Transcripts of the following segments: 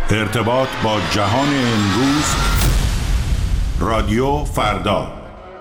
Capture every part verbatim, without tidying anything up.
ارتباط با جهان امروز. رادیو فردا.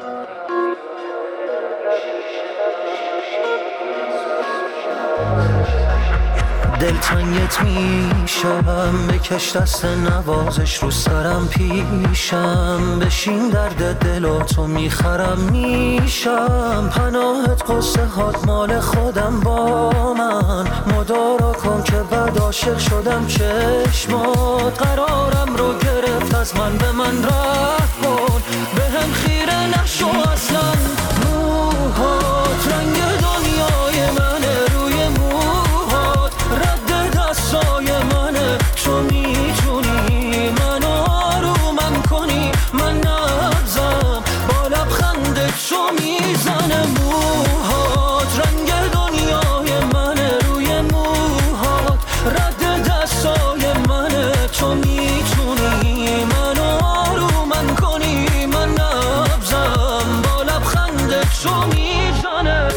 دلتنگت میشم، بکش دست نوازش رو سرم پیشم، بشین درد دلاتو میخرم میشم، پناهت قصه هات مال خودم با من، مدارا کن که بعد عاشق شدم چشمات، قرارم رو گرفت از من به من رفت کن، به هم خیره نشو اصلا، موهات رنگ دنیای منه، روی موهات رد دستای منه، تو میتونی منو آرومم کنی، من نبزم با لبخندت تو میزنه، موهات رنگ دنیای منه، روی موهات رد دستای منه، تو میتونی منو آرومم کنی، من نبزم با لبخندت تو میزنه.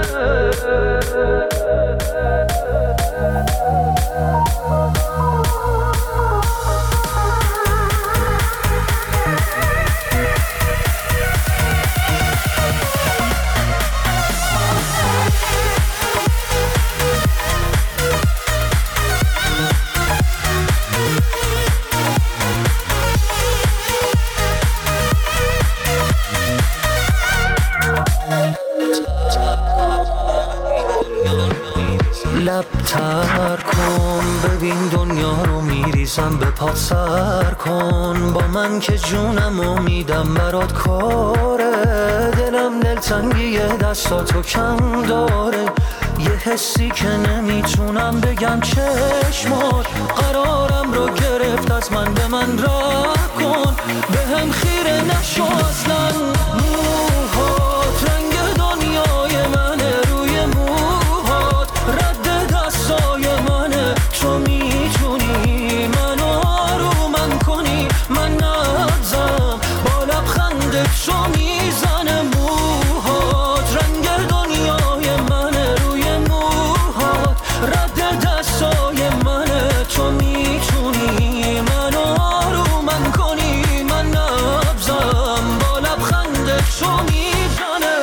لب تر کن ببین دنیا رو میریزم به پات، سر کن با من که جونم و میدم برات کاره، دلم دلتنگی دستاتو کم داره، یه حسی که نمیتونم بگم چشمات، قرارم رو گرفت از من به من راه کن، به هم خیره نشو اصلا، موهات رنگ دنیای منه، روی موهات رد دستای منه، تو میتونی منو آرومم کنی، من نبزم با لبخندت تو میزنه، موهات رنگ دنیای منه، روی موهات رد دستای منه، تو میتونی منو آرومم کنی، من نبزم با لبخندت تو میزنه.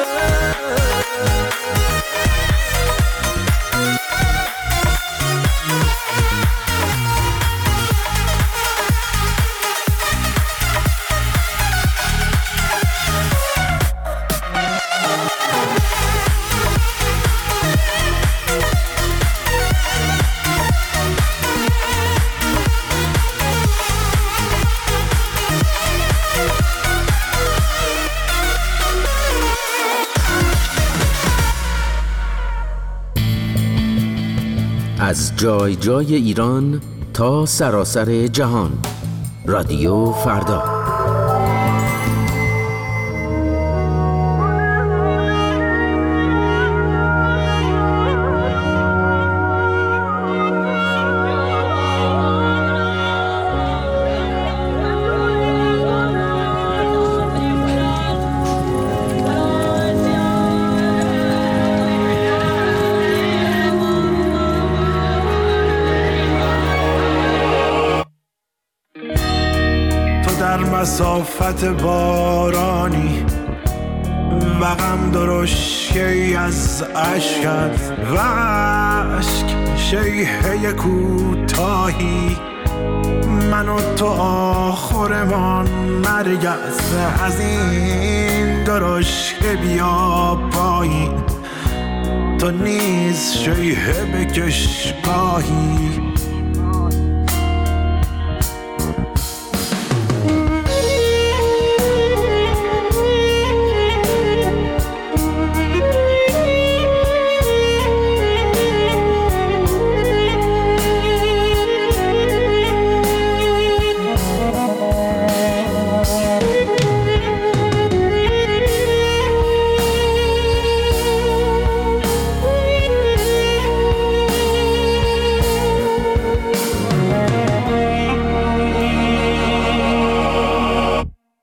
از جای جای ایران تا سراسر جهان، رادیو فردا. مسافت بارانی و غم درشکی از عشقت و عشق شیهه کوتاهی، من و تو آخرمان مرگ است، از این درشکه بیا پایین، تو نیز شیهه بکش گاهی.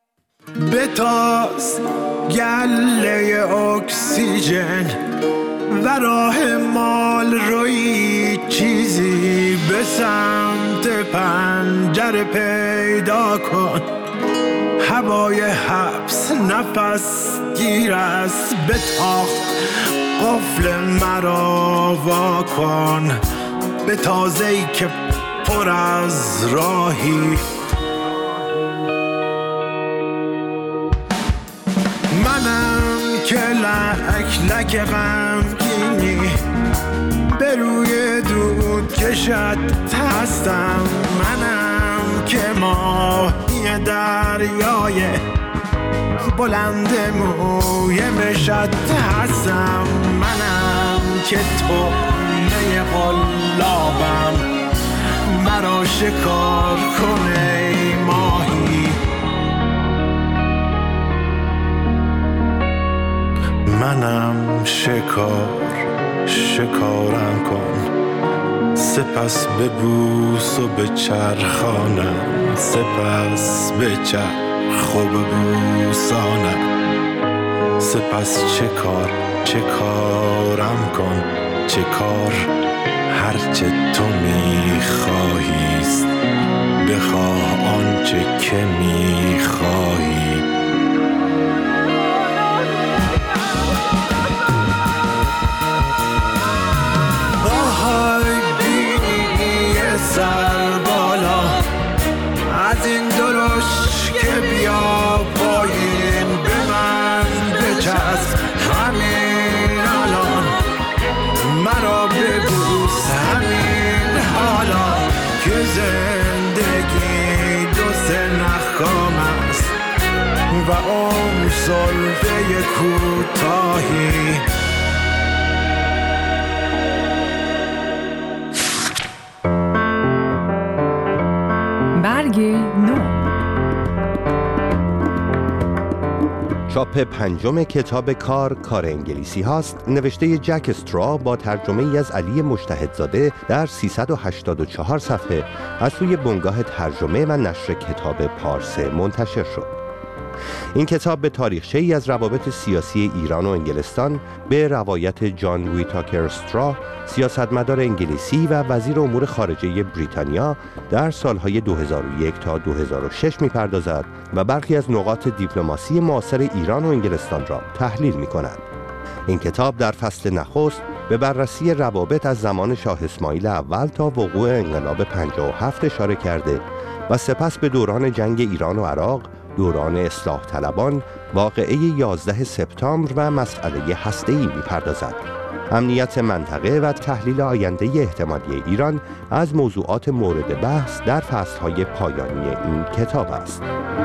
بتاز گله اکسیژن و راه مال روی چیزی به سمت پنجره پیدا کن. هوای حبس نفس گیر است به تاخت قفل مرا وا کن. به تازه‌ای که پر از راهی منم که لک لک غمگینی به روی دود کشت هستم. منم که ماهی دریای بلند موی مشت هستم. منم که طعمه قلابم مرا شکار کنه ای ماهی. منم شکار شکارم کن، سپس ببوس و به چرخانم، سپس به چرخ و ببوسانم. سپس چه کار چه کارم کن، چه کار هرچه تو میخواهیست، بخواه آنچه که میخواهی. سر بالا از این درشت که بیا پایین، به من بچسب همین الان، مرا ببوس همین حالا که زندگی دو سه نخکام است و عمر زلفه کوتاهی. برگ نو. چاپ پنجم کتاب کار کار انگلیسی هاست، نوشته جک استرا با ترجمه ای از علی مجتهدزاده در سیصد و هشتاد و چهار صفحه از سوی بنگاه ترجمه و نشر کتاب پارسه منتشر شد. این کتاب به تاریخچه‌ای از روابط سیاسی ایران و انگلستان به روایت جان ویتاکر استرا، سیاستمدار انگلیسی و وزیر امور خارجه بریتانیا در سالهای دو هزار و یک تا دو هزار و شش می‌پردازد و برخی از نقاط دیپلماسی معاصر ایران و انگلستان را تحلیل می‌کند. این کتاب در فصل نخست به بررسی روابط از زمان شاه اسماعیل اول تا وقوع انقلاب پنجاه و هفت اشاره کرده و سپس به دوران جنگ ایران و عراق، دوران اصلاح طلبان، واقعه یازده سپتامبر و مسئله هسته‌ای می‌پردازد. امنیت منطقه و تحلیل آینده احتمالی ایران از موضوعات مورد بحث در فصل‌های پایانی این کتاب است.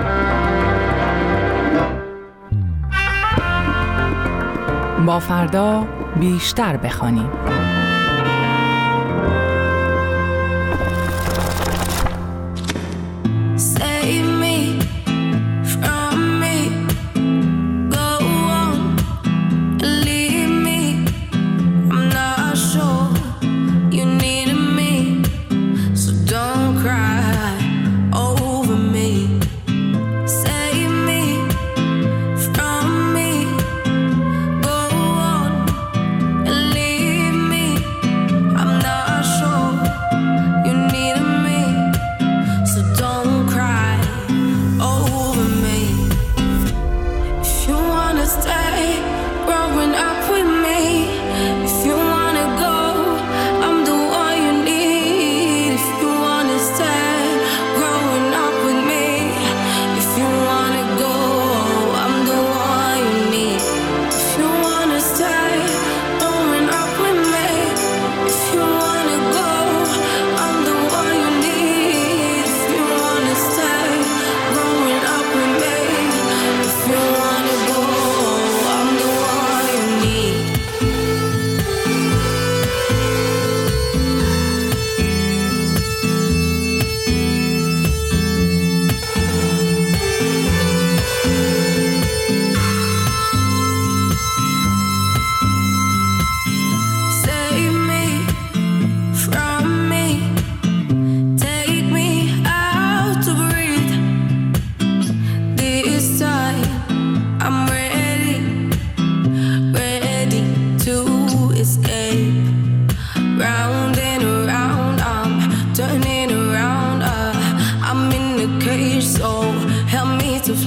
با فردا بیشتر بخوانیم. Me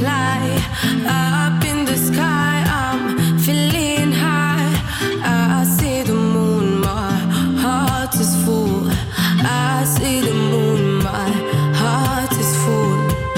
fly up in the sky. I'm feeling high. I see the moon, my heart is full. I see the moon, my heart is full.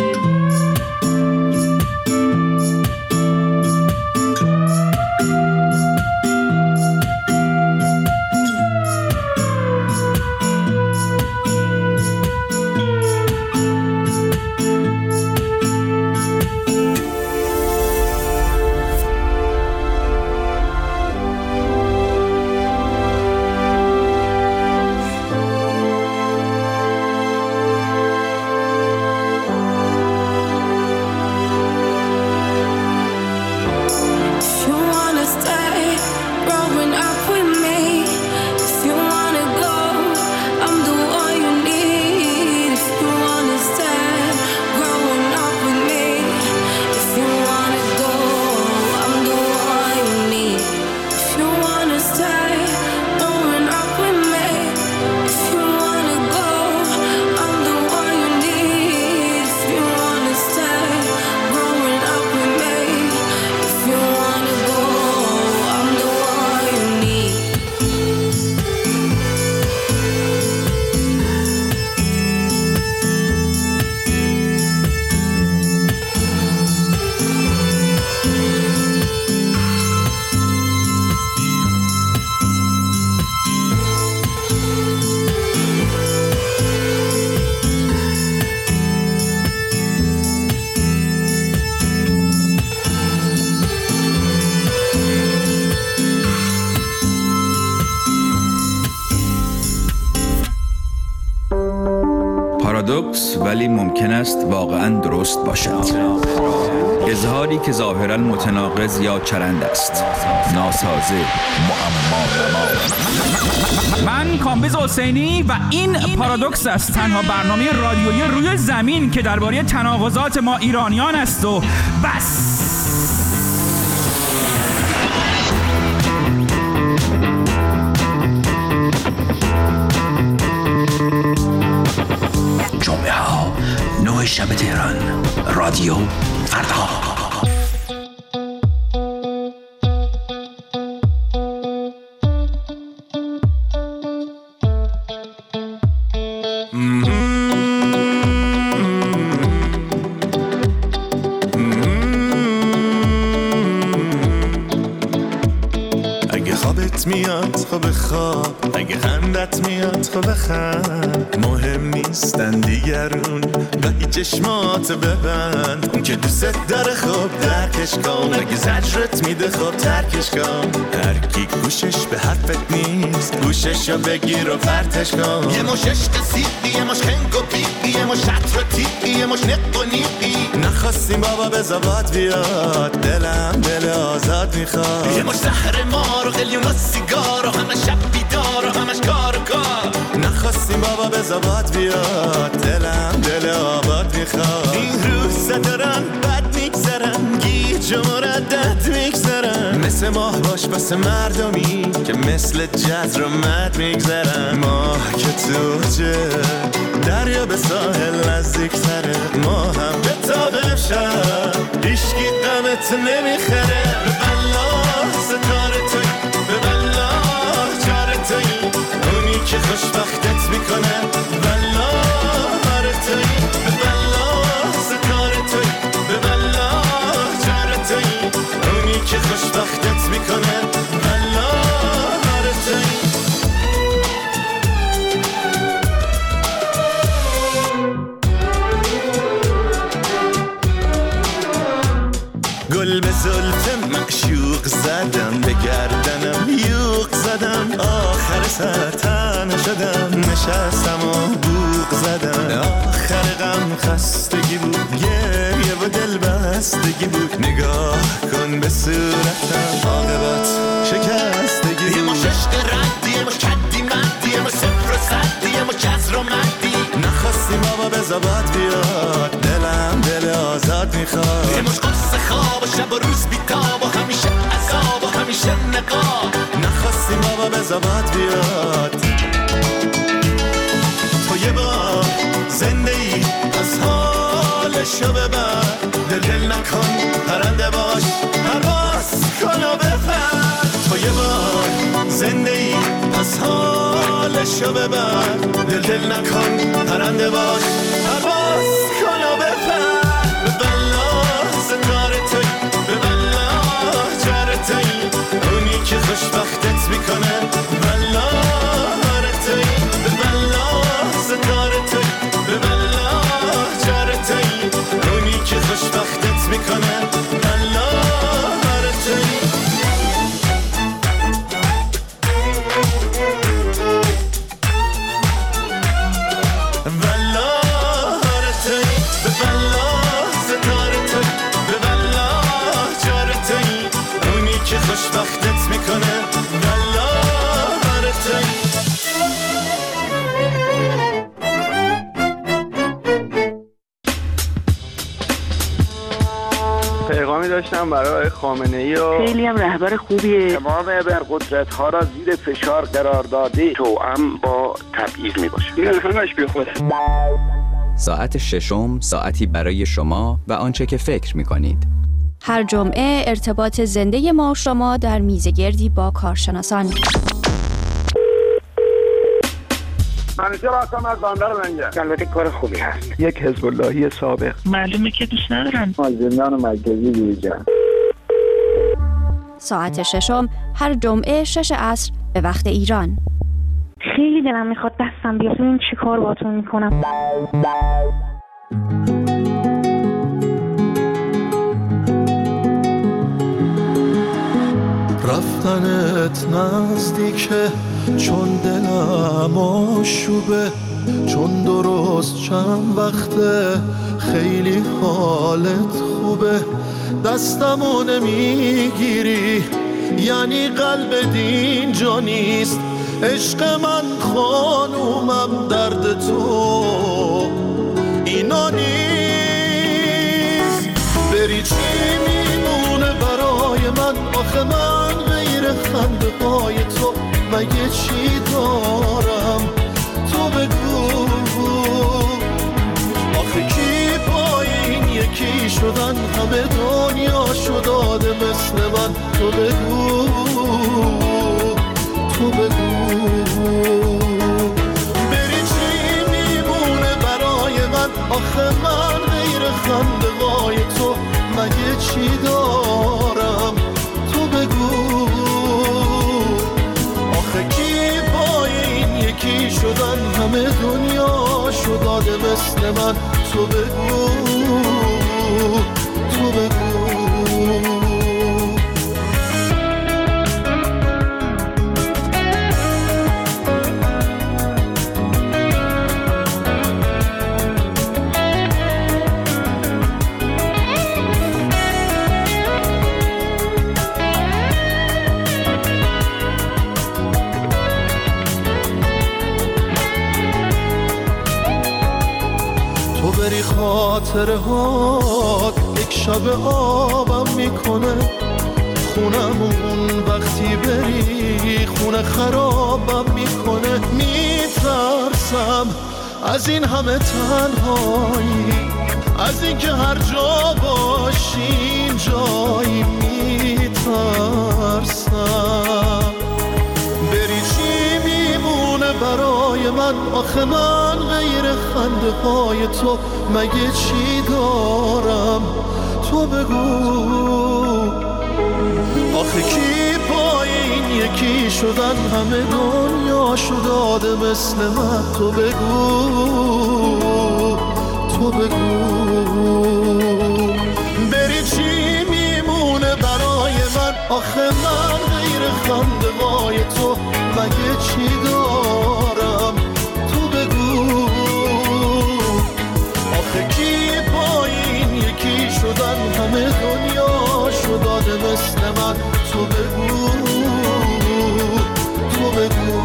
پارادوکس ولی ممکن است واقعاً درست باشد. اظهاری که ظاهراً متناقض یا چرند است. ناسازه، معما. من کامبیز حسینی و این پارادوکس است، تنها برنامه رادیویی روی زمین که درباره تناقضات ما ایرانیان است و بس. جمعه ها نه شب تهران، رادیو فردا. اگه خوابت میاد خب خواب، اگه خندت میاد خب خند، مهم نیستن دیگرون گاهی چشمات ببند. اون که دوست داره خب درکش کن، اگه زجرت میده خب ترکش کن. هر کی گوشش به حرفت نیست گوششو بگیر و پرتش کن. یه مش عشق سیقی، یه مش خنگ و بیقی، یه مش عطر و تیقی، یه مش نق و نیقی. نخواستیم بابا بزابات بیاد، دلم دل آزاد میخواد. یه مش زهر مار و قلیون و سیگار و همه شب بیدار و همش کار و کار. نخواستیم بابا بزابات بیاد، دلم دل آباد میخواد. این روزا دارن بد میگذرن، گیج و مردد میگذرن. مثل ماه باش بس مردمی که مثل جزر و مد میگذرن. ماه که توجه دریا به ساحل نزدیک تره، ما هم به تابه شد ایشکی قمت نمیخره. به بلا ستاره توی، به بلا چاره توی، اونی که خوشبختت میکنه. بلا هاره توی، به بلا ستاره توی، به بلا چاره توی، اونی که خوشبختت میکنه. بلا هاره توی. گل به زلف معشوق زدم، به گردنم یوق زدم، آخر سر تنها شدم، نشستم و بوق زدم. آخر غم خستگی بود، گریه و دل بستگی بود. نگاه کن به صورتم، عاقبت شکستگی بود. یه مش عشق ردی، یه مش کدی مدی، یه مش صفر و صدی، یه مش جزر و مدی. نخواستیم بابا بزابات بیاد، دلم دل آزاد میخواد. یه مش قصه خواب و شب و روز بیتاب و همیشه عذاب و همیشه نقاب. نخواستیم بابا بزابات بیاد. تو یه بار زنده ای از حال حالشو ببر دل دل نکن پرنده باش پرواز کن و بپر تو یه بار زنده ای پس حالشو ببر دل دل نکن پرنده باش پرواز کن و بپر به بلا ستاره توی به بلا جره توی اونی که خوشبختت میکنه بلا هره توی به بلا ستاره توی به بلا جره توی اونی که خوشبختت میکنه بلا هره توی بلا هره توی به بلا ستاره توی به بلا جره توی اونی که خوشبختت میکنه بلا هره توی پیغامی داشتم برای خامنه‌ای و خیلی هم رهبر خوبیه. تمام ابرقدرت‌ها را زیر فشار قرار داده توأم با تبعیض میباشه. این همش بیخوده. ساعت ششم ساعتی برای شما و آنچه که فکر می‌کنید. هر جمعه ارتباط زنده ما و شما در میزگردی با کارشناسان. منیجر هستم از بندر لنگر. البته کار خوبی هست. یک حزب اللهی سابق. معلومه که دوست ندارن. از زندان مرکزی بیرون. ساعت ششم هر جمعه شش عصر به وقت ایران. خیلی دلم میخواد دستم بیاد ببین چی کار باهاتون میکنم. رفتنت نزدیکه چون دلم آشوبه چون درست چند وقته خیلی حالت خوبه دستمو نمیگیری یعنی قلب دین جا نیست عشق من خانومم درد تو اینا نیست بری چی میمونه برای من آخه من غیر خنده های تو مگه چی دارم تو بگو آخه کی پای این یکی شدن همه دنیا شداده مثل من تو بگو تو بگو بری چی میمونه برای من آخه من غیر خنده های تو مگه چی دارم تو بگو آخه کی پای این یکی شدن همه دنیا شداده مثل من تو بگو تو بگو خاطره ها یک شب آبم میکنه خونمون وقتی بری خونه خرابم میکنه میترسم از این همه تنهایی از این که هر جا باشیم جایی میترسم بری چی میمونه برای من آخه من غیر خنده های تو مگه چی دارم تو بگو آخه کی پای این یکی شدن همه دنیا شداده مثل من تو بگو تو بگو بری چی میمونه برای من آخه من غیر خنده های تو مگه چی دارم تو بگو آخه کی پای این یکی شدن همه دنیا شداده مثل من تو بگو تو بگو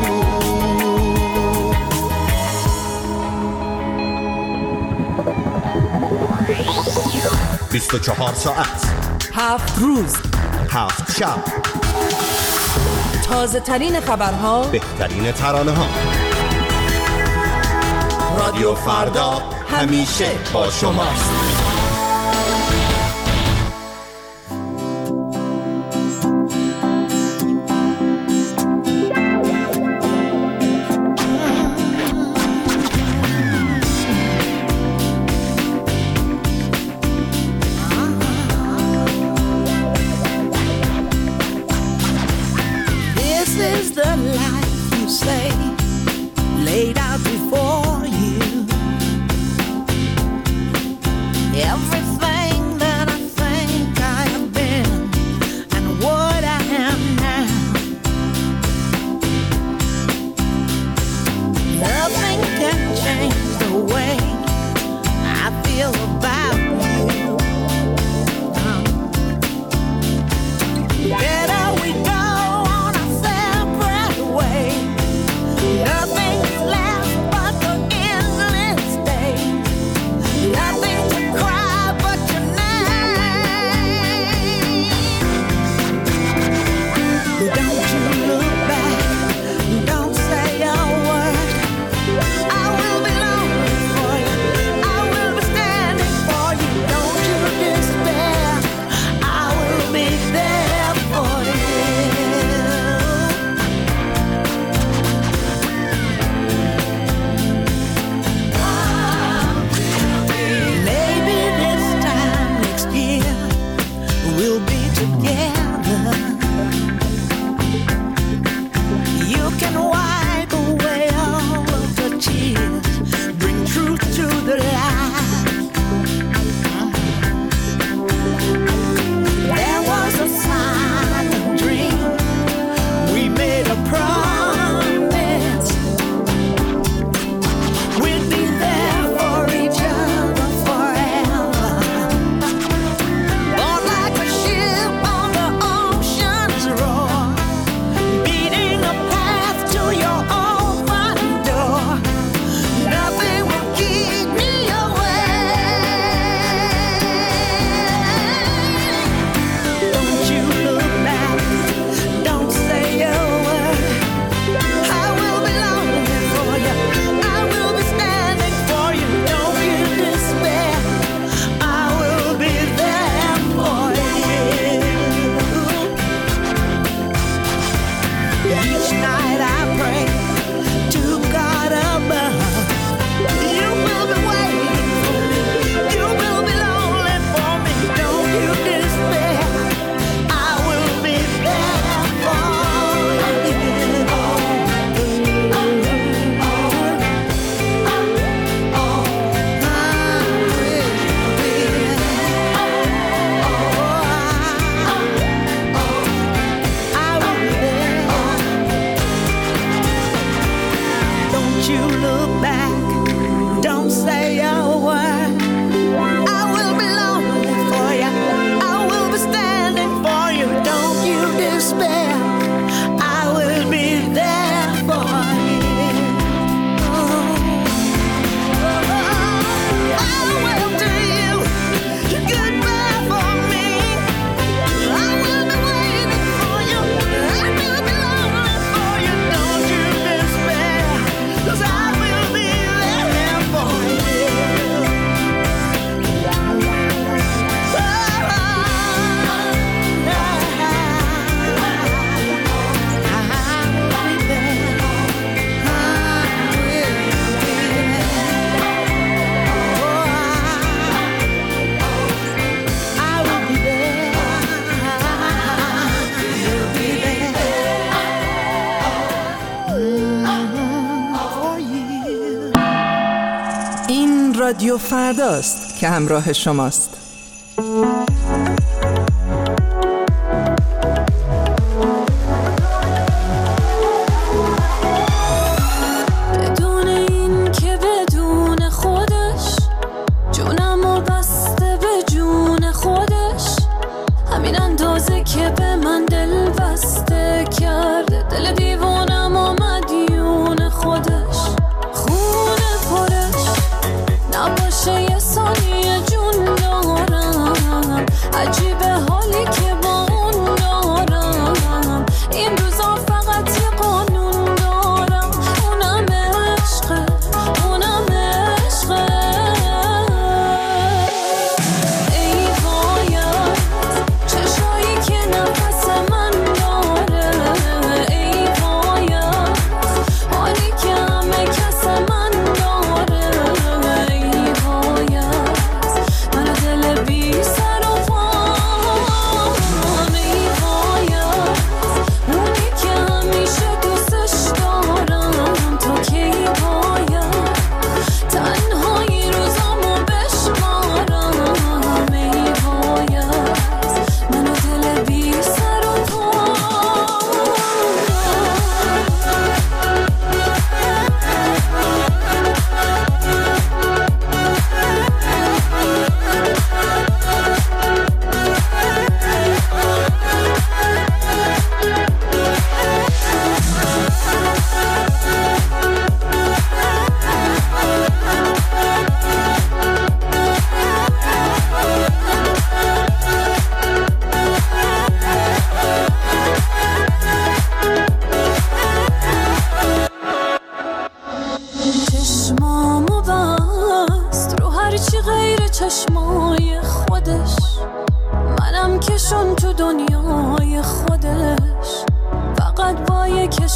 بیست و چهار ساعت هفت روز هفت شب تازه ترین خبرها بهترین ترانه ها رادیو فردا همیشه با شماست. feel about you. Better we go on a separate way. Nothing's left but the endless days. Nothing to cry but your name. Don't you look back, don't say a word. I will be lonely for you, I will be standing for you. Don't you despair, I will be there for you. Maybe this time next year we'll be together. You can wipe away all of the tears, bring truth to the light. There was a silent dream, we made a promise. We'd be there for each other forever. Born like a ship on the ocean's roar, beating a path to your own front door. Nothing will keep me away. Don't you look back, don't say a word. I will be lonely for you, I will be standing for you. Don't you despair, I will be there for you. Each night I pray to God above. You will be waiting for me, you will be lonely for me. Don't you despair, I will be there for you. Don't you look back, don't say a word. I will be lonely for you, I will be standing for you. Don't you despair, I will be there for you. Farewell to you, goodbye for me. I will be waiting for you, I will be lonely for you. Don't you despair, 'cause I will be there for you. این رادیو فرداست که همراه شماست. بدون این که بدون خودش جونمو بسته به جون خودش، همین اندازه که به من دل بسته کرده، دل دیوانم مدیون خودش. خونه پرش نباشه یه ثانیه جون دارم،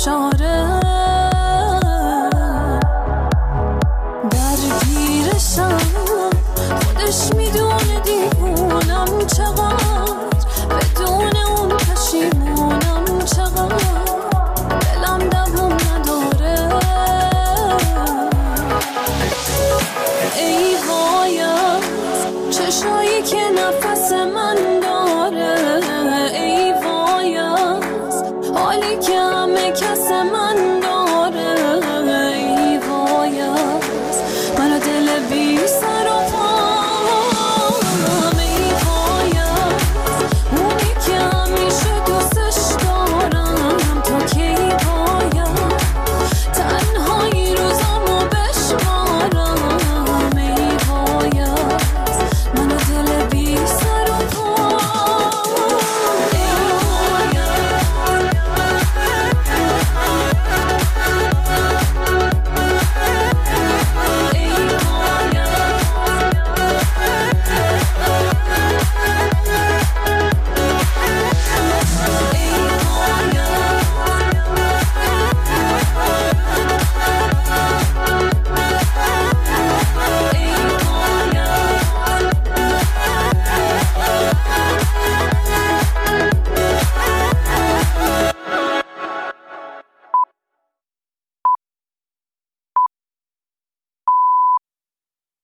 اشاره درگیرشم خودش میدونه دیوونم چقدر بدون اون پشیمونم چقدر دلم دوام نداره ای وای از چشایی که نفس من داره ای وای از حالی که همه کس من